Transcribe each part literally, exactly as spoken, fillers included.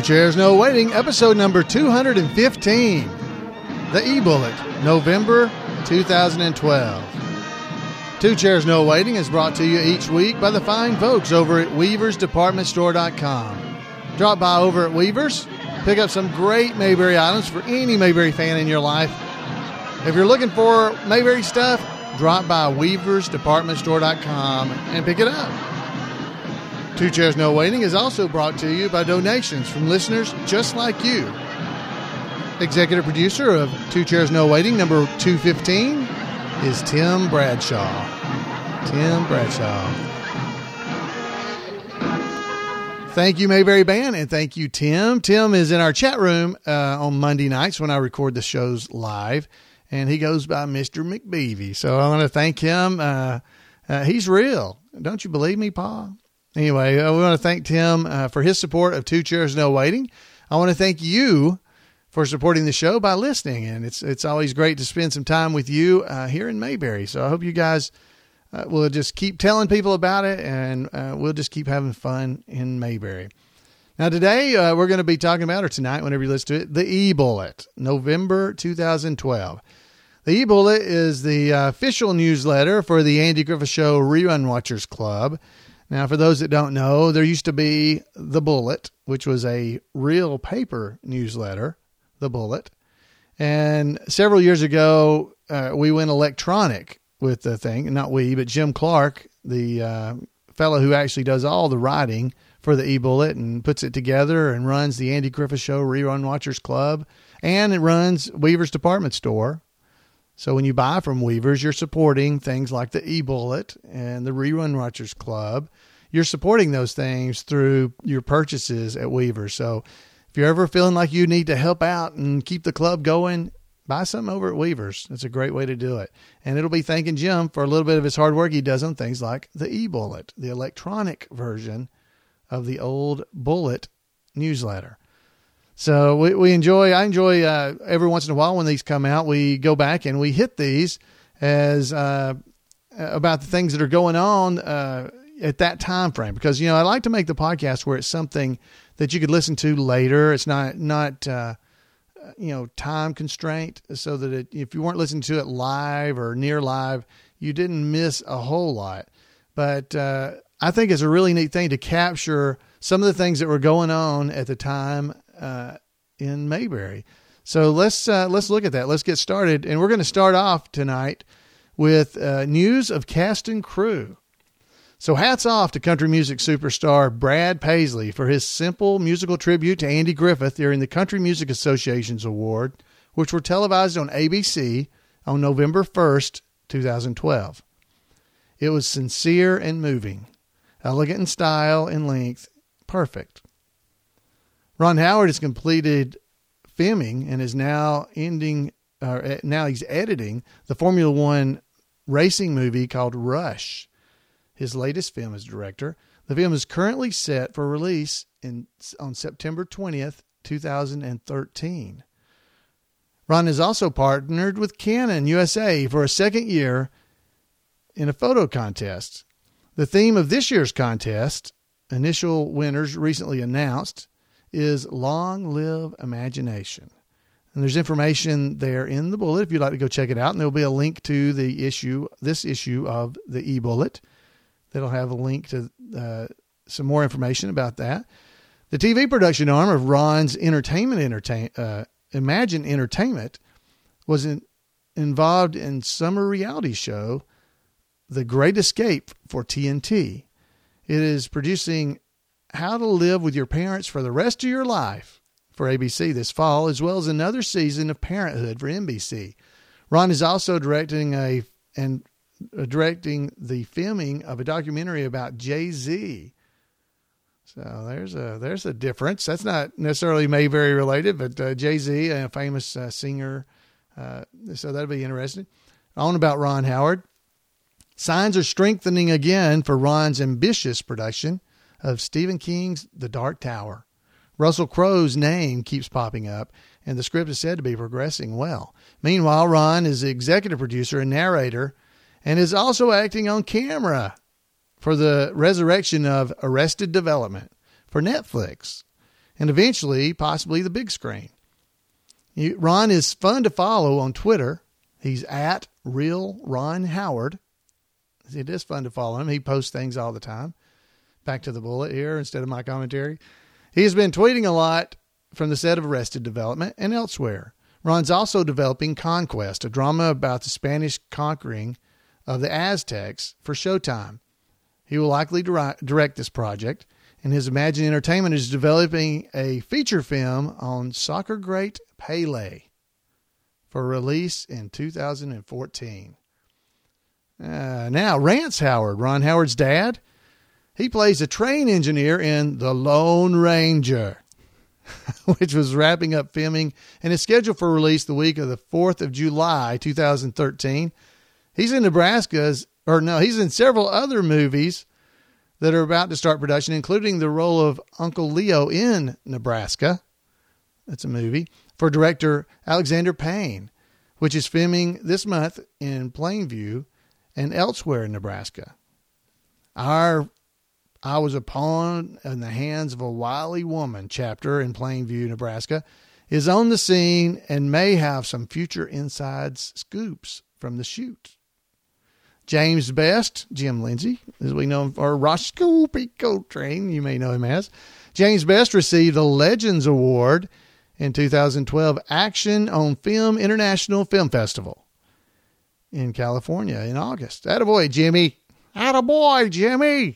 Chairs No Waiting, episode number two hundred fifteen. The E-Bullet, November two thousand twelve. Two Chairs No Waiting is brought to you each week by the fine folks over at Weavers Department Store dot com. Drop by over at Weavers, pick up some great Mayberry items for any Mayberry fan in your life. If you're looking for Mayberry stuff, drop by Weavers Department Store dot com and pick it up. Two Chairs No Waiting is also brought to you by donations from listeners just like you. Executive producer of Two Chairs No Waiting, number two fifteen, is Tim Bradshaw. Tim Bradshaw. Thank you, Mayberry Band, and thank you, Tim. Tim is in our chat room uh, on Monday nights when I record the shows live, and he goes by Mister McBeavy. So I want to thank him. Uh, uh, he's real. Don't you believe me, Pa? Anyway, uh, we want to thank Tim uh, for his support of Two Chairs No Waiting. I want to thank you for supporting the show by listening, and it's it's always great to spend some time with you uh, here in Mayberry. So I hope you guys uh, will just keep telling people about it, and uh, we'll just keep having fun in Mayberry. Now today uh, we're going to be talking about, or tonight whenever you listen to it, the E-Bullet, November two thousand twelve. The E-Bullet is the uh, official newsletter for the Andy Griffith Show Rerun Watchers Club. Now, for those that don't know, there used to be The Bullet, which was a real paper newsletter, The Bullet. And several years ago, uh, we went electronic with the thing. Not we, but Jim Clark, the uh, fellow who actually does all the writing for the E-Bullet and puts it together and runs the Andy Griffith Show Rerun Watchers Club. And it runs Weaver's Department Store. So when you buy from Weavers, you're supporting things like the E-Bullet and the Rerun Watchers Club. You're supporting those things through your purchases at Weavers. So if you're ever feeling like you need to help out and keep the club going, buy something over at Weavers. It's a great way to do it. And it'll be thanking Jim for a little bit of his hard work he does on things like the E-Bullet, the electronic version of the old Bullet newsletter. So we, we enjoy, I enjoy uh, every once in a while when these come out, we go back and we hit these as uh, about the things that are going on uh, at that time frame. Because, you know, I like to make the podcast where it's something that you could listen to later. It's not, not uh, you know, time constraint, so that it, if you weren't listening to it live or near live, you didn't miss a whole lot. But uh, I think it's a really neat thing to capture some of the things that were going on at the time Uh, in Mayberry. So let's uh, let's look at that. Let's get started. And we're going to start off tonight with uh, news of cast and crew. So hats off to country music superstar Brad Paisley for his simple musical tribute to Andy Griffith during the Country Music Association's award, which were televised on A B C on November first, twenty twelve. It was sincere and moving, elegant in style and length, perfect. Ron Howard has completed filming and is now ending, uh, now he's editing the Formula One racing movie called Rush, his latest film as director. The film is currently set for release in on September twentieth, twenty thirteen. Ron has also partnered with Canon U S A for a second year in a photo contest. The theme of this year's contest, initial winners recently announced, is Long Live Imagination. And there's information there in the bullet if you'd like to go check it out. And there'll be a link to the issue, this issue of the E-Bullet. That'll have a link to uh, some more information about that. The T V production arm of Ron's Entertainment Entertain, uh, Imagine Entertainment was in, involved in summer reality show The Great Escape for T N T. It is producing How to Live with Your Parents for the Rest of Your Life for A B C this fall, as well as another season of Parenthood for N B C. Ron is also directing a and uh, directing the filming of a documentary about Jay-Z. So there's a there's a difference. That's not necessarily Mayberry related, but uh, Jay-Z, a famous uh, singer. Uh, so that'll be interesting. On about Ron Howard. Signs are strengthening again for Ron's ambitious production of Stephen King's The Dark Tower. Russell Crowe's name keeps popping up, and the script is said to be progressing well. Meanwhile, Ron is the executive producer and narrator, and is also acting on camera for the resurrection of Arrested Development for Netflix. and eventually possibly the big screen. Ron is fun to follow on Twitter. He's at Real Ron Howard. It is fun to follow him. He posts things all the time. Back to the bullet here instead of my commentary. He has been tweeting a lot from the set of Arrested Development and elsewhere. Ron's also developing Conquest, a drama about the Spanish conquering of the Aztecs, for Showtime. He will likely direct this project, and his Imagine Entertainment is developing a feature film on soccer great Pele for release in two thousand fourteen. Uh, now, Rance Howard, Ron Howard's dad, he plays a train engineer in The Lone Ranger, which was wrapping up filming and is scheduled for release the week of the fourth of July, two thousand thirteen. He's in Nebraska's, or no, he's in several other movies that are about to start production, including the role of Uncle Leo in Nebraska. That's a movie for director Alexander Payne, which is filming this month in Plainview and elsewhere in Nebraska. Our I Was a Pawn in the Hands of a Wily Woman chapter in Plainview, Nebraska, is on the scene and may have some future inside scoops from the shoot. James Best, Jim Lindsay, as we know him, or Roscoe P. Coltrane, you may know him as. James Best received the Legends Award in two thousand twelve Action on Film International Film Festival in California in August. Attaboy, Jimmy. Attaboy, Jimmy.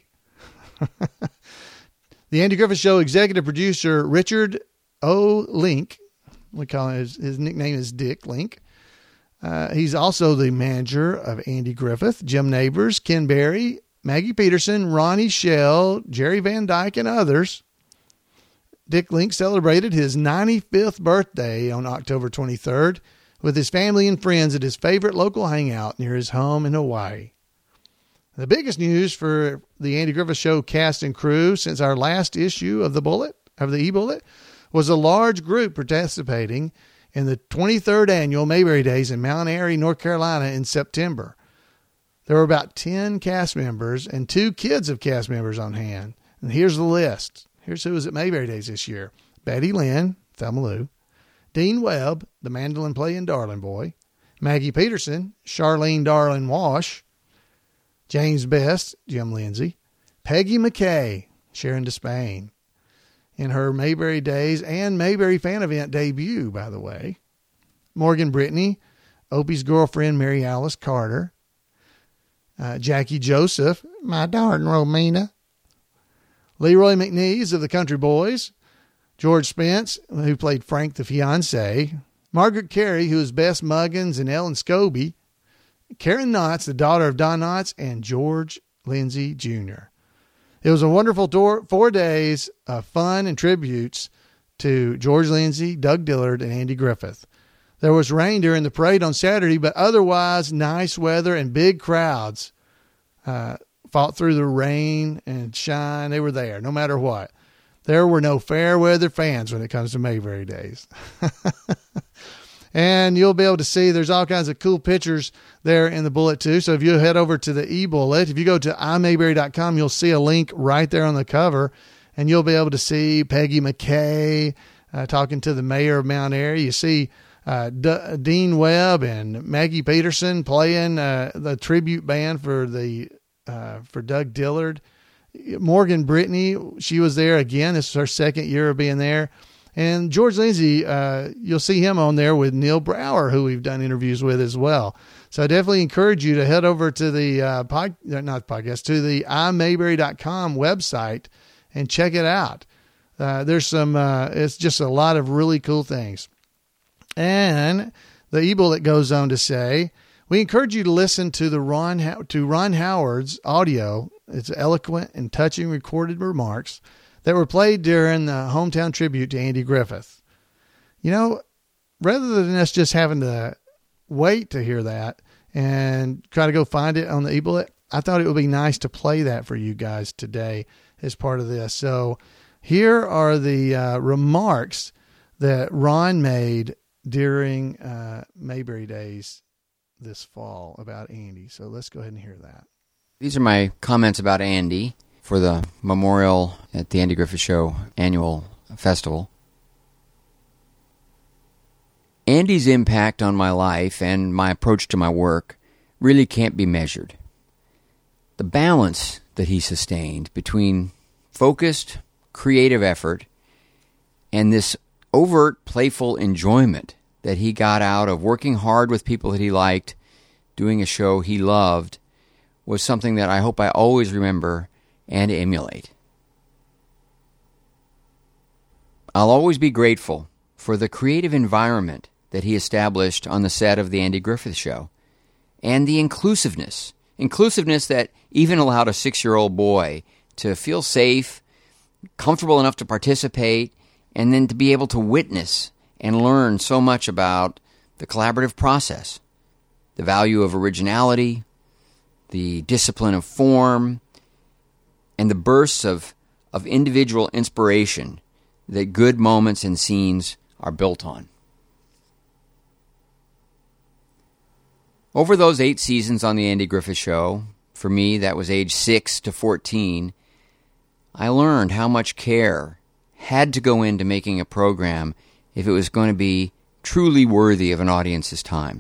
The Andy Griffith Show executive producer Richard O. Link, we call him, his, his nickname is Dick Link. Uh, he's also the manager of Andy Griffith, Jim Neighbors, Ken Berry, Maggie Peterson, Ronnie Shell, Jerry Van Dyke, and others. Dick Link celebrated his ninety-fifth birthday on October twenty-third with his family and friends at his favorite local hangout near his home in Hawaii. The biggest news for the Andy Griffith Show cast and crew since our last issue of the Bullet, of the E-Bullet, was a large group participating in the twenty-third annual Mayberry Days in Mount Airy, North Carolina in September. There were about ten cast members and two kids of cast members on hand. And here's the list. Here's who was at Mayberry Days this year. Betty Lynn, Thelma Lou. Dean Webb, the mandolin playing Darling Boy. Maggie Peterson, Charlene Darling Wash. James Best, Jim Lindsay. Peggy McKay, Sharon Despain. In her Mayberry Days and Mayberry fan event debut, by the way. Morgan Brittany, Opie's girlfriend, Mary Alice Carter. Uh, Jackie Joseph, my darling Romina. Leroy McNeese of the Country Boys. George Spence, who played Frank the fiancé. Margaret Carey, who is Bess Muggins and Ellen Scobie. Karen Knotts, the daughter of Don Knotts, and George Lindsay Junior It was a wonderful tour, four days of fun and tributes to George Lindsay, Doug Dillard, and Andy Griffith. There was rain during the parade on Saturday, but otherwise nice weather and big crowds uh, fought through the rain and shine. They were there no matter what. There were no fair weather fans when it comes to Mayberry Days. And you'll be able to see there's all kinds of cool pictures there in the bullet too. So if you head over to the e-bullet, if you go to i mayberry dot com, you'll see a link right there on the cover, and you'll be able to see Peggy McKay uh, talking to the mayor of Mount Airy. You see uh, D- Dean Webb and Maggie Peterson playing uh, the tribute band for the uh, for Doug Dillard. Morgan Brittany, she was there again. This is her second year of being there. And George Lindsay, uh, you'll see him on there with Neil Brower, who we've done interviews with as well. So I definitely encourage you to head over to the uh, pod, not podcast, to the i mayberry dot com website and check it out. Uh, there's some, uh, it's just a lot of really cool things. And the e-bullet goes on to say, we encourage you to listen to the Ron How- to Ron Howard's audio. It's eloquent and touching recorded remarks that were played during the hometown tribute to Andy Griffith. You know, rather than us just having to wait to hear that and try to go find it on the e-bullet, I thought it would be nice to play that for you guys today as part of this. So here are the uh, remarks that Ron made during uh, Mayberry Days this fall about Andy. So let's go ahead and hear that. These are my comments about Andy for the memorial at the Andy Griffith Show annual Festival. Andy's impact on my life and my approach to my work really can't be measured. The balance that he sustained between focused, creative effort and this overt, playful enjoyment that he got out of working hard with people that he liked, doing a show he loved, was something that I hope I always remember and emulate. I'll always be grateful for the creative environment that he established on the set of The Andy Griffith Show, and the inclusiveness, inclusiveness that even allowed a six-year-old boy to feel safe, comfortable enough to participate, and then to be able to witness and learn so much about the collaborative process, the value of originality, the discipline of form, and the bursts of, of individual inspiration that good moments and scenes are built on. Over those eight seasons on The Andy Griffith Show, for me that was age six to fourteen, I learned how much care had to go into making a program if it was going to be truly worthy of an audience's time.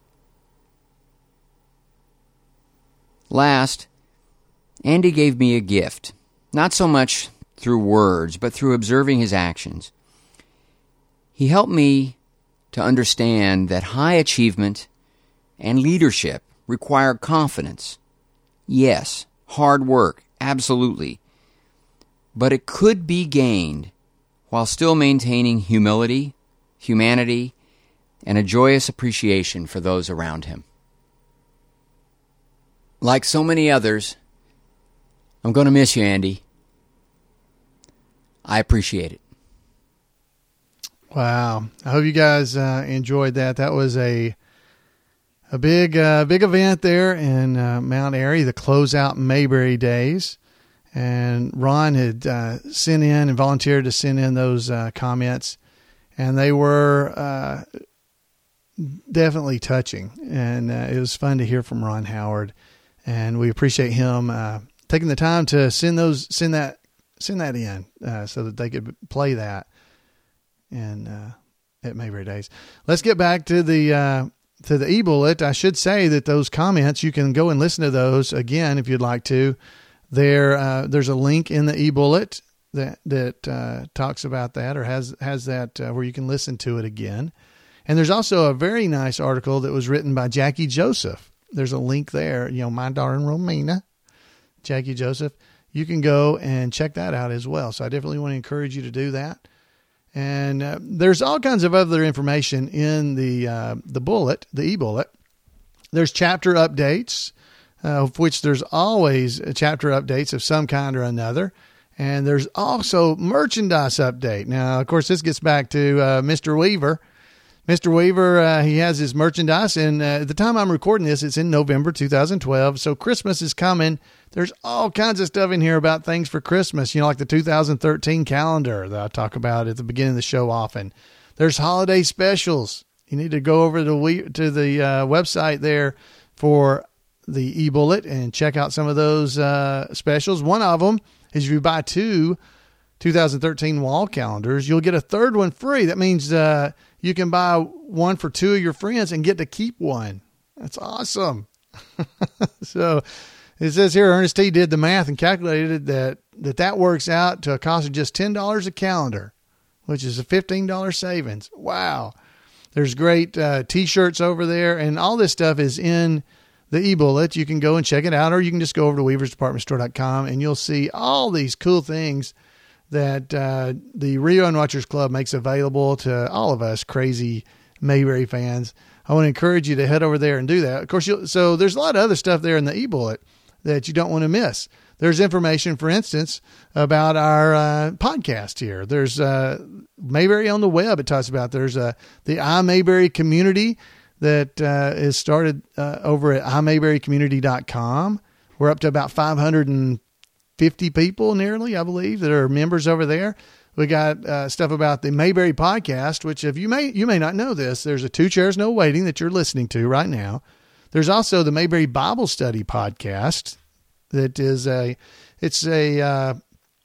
Last, Andy gave me a gift, not so much through words, but through observing his actions. He helped me to understand that high achievement and leadership require confidence. Yes, hard work, absolutely. But it could be gained while still maintaining humility, humanity, and a joyous appreciation for those around him. Like so many others, I'm going to miss you, Andy. I appreciate it. Wow. I hope you guys uh, enjoyed that. That was a a big uh, big event there in uh, Mount Airy, the Closeout Mayberry Days. And Ron had uh, sent in and volunteered to send in those uh, comments. And they were uh, definitely touching. And uh, it was fun to hear from Ron Howard. And we appreciate him uh, taking the time to send those, send that, send that in uh, so that they could play that in uh, at Mayberry Days. Let's get back to the uh, to the e-bullet. I should say that those comments, you can go and listen to those again if you'd like to. There, uh, there's a link in the e-bullet that that uh, talks about that, or has has that uh, where you can listen to it again. And there's also a very nice article that was written by Jackie Joseph. There's a link there. You know, my darling Romina, Jackie Joseph. You can go and check that out as well. So I definitely want to encourage you to do that. And uh, there's all kinds of other information in the uh, the bullet, the e-bullet. There's chapter updates, uh, of which there's always chapter updates of some kind or another. And there's also merchandise update. Now, of course, this gets back to uh, Mister Weaver. Mister Weaver, uh, he has his merchandise, and uh, at the time I'm recording this, it's in November two thousand twelve, so Christmas is coming. There's all kinds of stuff in here about things for Christmas, you know, like the two thousand thirteen calendar that I talk about at the beginning of the show often. There's holiday specials. You need to go over to, we, to the uh, website there for the e-bullet and check out some of those uh, specials. One of them is if you buy two two thousand thirteen wall calendars, you'll get a third one free. That means uh, you can buy one for two of your friends and get to keep one. That's awesome. So it says here, Ernest T. did the math and calculated that that, that works out to a cost of just ten dollars a calendar, which is a fifteen dollars savings. Wow. There's great uh, T-shirts over there, and all this stuff is in the e-bullet. You can go and check it out, or you can just go over to weavers department store dot com, and you'll see all these cool things that uh, the Rerun Watchers Club makes available to all of us crazy Mayberry fans. I want to encourage you to head over there and do that. Of course, you'll, so there's a lot of other stuff there in the e-bullet that you don't want to miss. There's information, for instance, about our uh, podcast here. There's uh, Mayberry on the web. It talks about there's uh, the iMayberry community that uh, is started uh, over at i mayberry community dot com. We're up to about five hundred fifty people nearly, I believe, that are members over there. We got uh, stuff about the Mayberry podcast, which if you may, you may not know this, there's a Two Chairs No Waiting that you're listening to right now. There's also the Mayberry Bible Study podcast that is a, it's a, uh,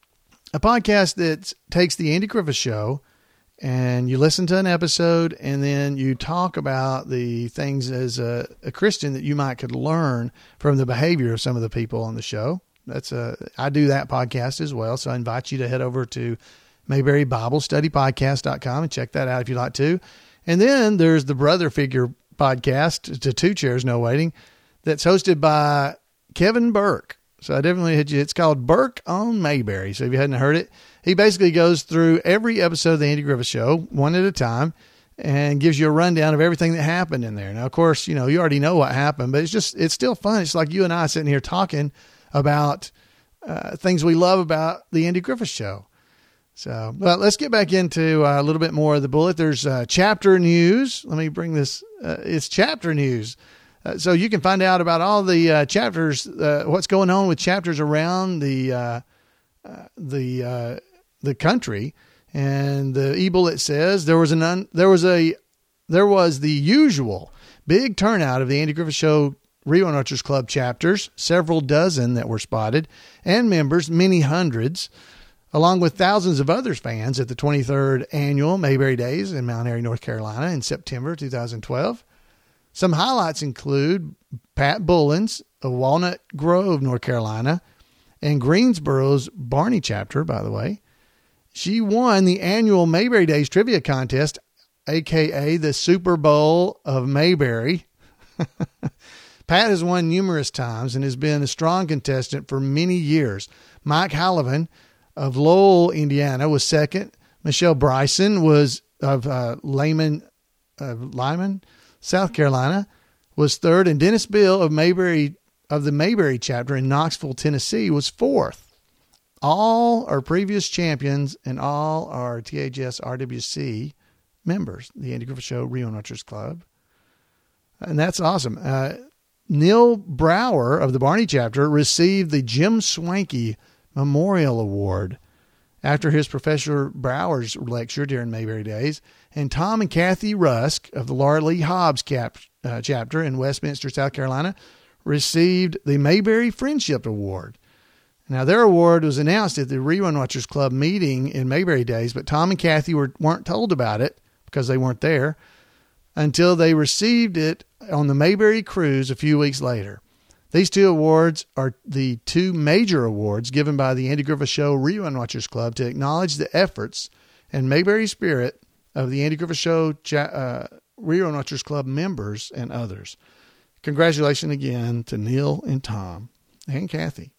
a podcast that takes the Andy Griffith Show, and you listen to an episode, and then you talk about the things as a, a Christian that you might could learn from the behavior of some of the people on the show. That's a, I do that podcast as well. So I invite you to head over to Mayberry Bible Study Podcast dot com and check that out if you'd like to. And then there's the Brother Figure podcast, to Two Chairs No Waiting, that's hosted by Kevin Burke. So I definitely hit you. It's called Burke on Mayberry. So if you hadn't heard it, he basically goes through every episode of the Andy Griffith Show, one at a time, and gives you a rundown of everything that happened in there. Now, of course, you know, you already know what happened, but it's just, it's still fun. It's like you and I sitting here talking about uh, things we love about the Andy Griffith Show. So, well, let's get back into uh, a little bit more of the bullet. There's uh, chapter news. Let me bring this. Uh, it's chapter news. Uh, so you can find out about all the uh, chapters, uh, what's going on with chapters around the uh, uh, the uh, the country. And the e-bullet says there was an un, there was a there was the usual big turnout of the Andy Griffith Show Rio Archers Club chapters, several dozen that were spotted, and members, many hundreds, along with thousands of other fans at the twenty-third annual Mayberry Days in Mount Airy, North Carolina in September two thousand twelve. Some highlights include Pat Bullens of Walnut Grove, North Carolina, and Greensboro's Barney chapter, by the way. She won the annual Mayberry Days Trivia Contest, a k a the Super Bowl of Mayberry. Pat has won numerous times and has been a strong contestant for many years. Mike Hallivan of Lowell, Indiana, was second. Michelle Bryson was of uh, Lyman, uh, Lyman, South Carolina, was third, and Dennis Bill of Mayberry of the Mayberry chapter in Knoxville, Tennessee, was fourth. All are previous champions, and all are T H S R W C members, the Andy Griffith Show Rio Archers Club, and that's awesome. Uh, Neil Brower of the Barney chapter received the Jim Swanky Memorial Award after his Professor Brower's lecture during Mayberry Days. And Tom and Kathy Rusk of the Laura Lee Hobbs cap, uh, chapter in Westminster, South Carolina, received the Mayberry Friendship Award. Now, their award was announced at the Rerun Watchers Club meeting in Mayberry Days, but Tom and Kathy were, weren't told about it because they weren't there until they received it on the Mayberry cruise a few weeks later. These two awards are the two major awards given by the Andy Griffith Show Rerun Watchers Club to acknowledge the efforts and Mayberry spirit of the Andy Griffith Show uh, Rerun Watchers Club members and others. Congratulations again to Neil and Tom and Kathy.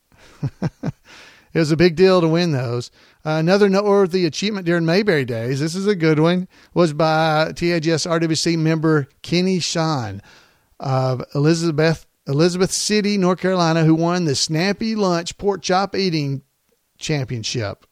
It was a big deal to win those. Uh, another noteworthy achievement during Mayberry Days, this is a good one, was by T H S R W C member Kenny Sean of Elizabeth Elizabeth City, North Carolina, who won the Snappy Lunch Pork Chop Eating Championship.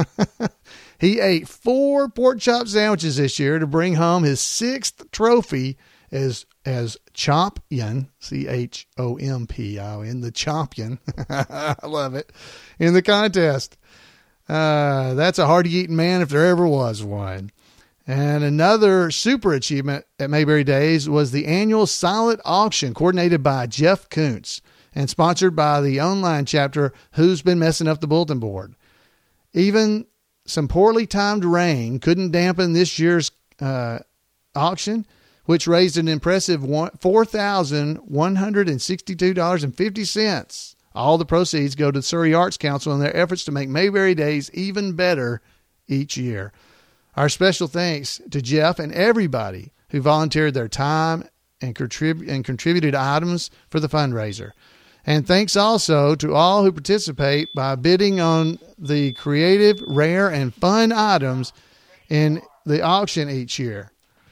He ate four pork chop sandwiches this year to bring home his sixth trophy as as champion, C H O M P I N, the champion. I love it. In the contest. Uh, that's a hard-eating man if there ever was one. And another super achievement at Mayberry Days was the annual silent auction coordinated by Jeff Kuntz and sponsored by the online chapter Who's Been Messing Up the Bulletin Board. Even some poorly timed rain couldn't dampen this year's uh, auction, which raised an impressive four thousand one hundred sixty-two dollars and fifty cents. All the proceeds go to the Surrey Arts Council in their efforts to make Mayberry Days even better each year. Our special thanks to Jeff and everybody who volunteered their time and, contrib- and contributed items for the fundraiser. And thanks also to all who participate by bidding on the creative, rare, and fun items in the auction each year.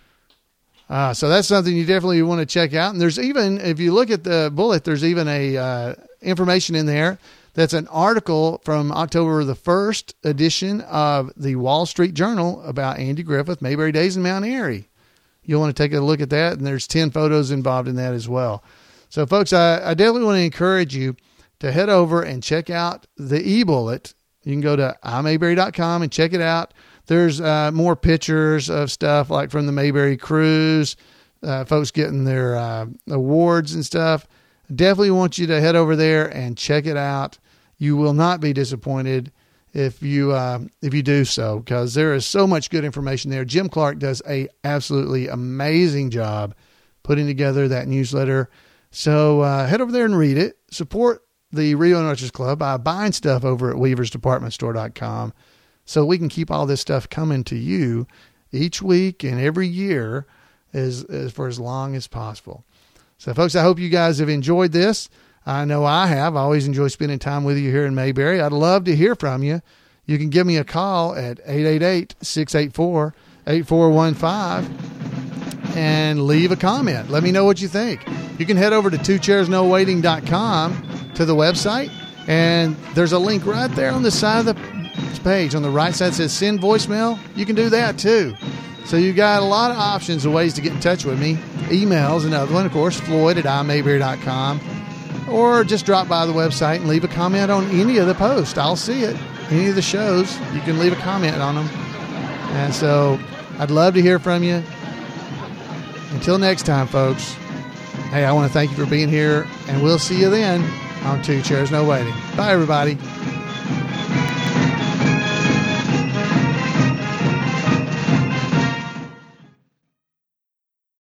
Uh, so that's something you definitely want to check out. And there's even, if you look at the bullet, there's even a uh, information in there that's an article from October the first edition of the Wall Street Journal about Andy Griffith, Mayberry Days in Mount Airy. You'll want to take a look at that, and there's ten photos involved in that as well. So, folks, I, I definitely want to encourage you to head over and check out the e-bullet. You can go to i mayberry dot com and check it out. There's uh, more pictures of stuff like from the Mayberry cruise, uh, folks getting their uh, awards and stuff. Definitely want you to head over there and check it out. You will not be disappointed. if you uh, if you do so, because there is so much good information there. Jim Clark does a absolutely amazing job putting together that newsletter. So uh, head over there and read it. Support the Rio Nurturers Club by buying stuff over at weavers department store dot com so we can keep all this stuff coming to you each week and every year as, as for as long as possible. So, folks, I hope you guys have enjoyed this. I know I have. I always enjoy spending time with you here in Mayberry. I'd love to hear from you. You can give me a call at eight eight eight, six eight four, eight four one five and leave a comment. Let me know what you think. You can head over to two chairs no waiting dot com to the website, and there's a link right there on the side of the page. On the right side says send voicemail. You can do that too. So you got a lot of options of ways to get in touch with me. Email's another one, of course, Floyd at i mayberry dot com. Or just drop by the website and leave a comment on any of the posts. I'll see it. Any of the shows, you can leave a comment on them. And so I'd love to hear from you. Until next time, folks. Hey, I want to thank you for being here, and we'll see you then on Two Chairs No Waiting. Bye, everybody.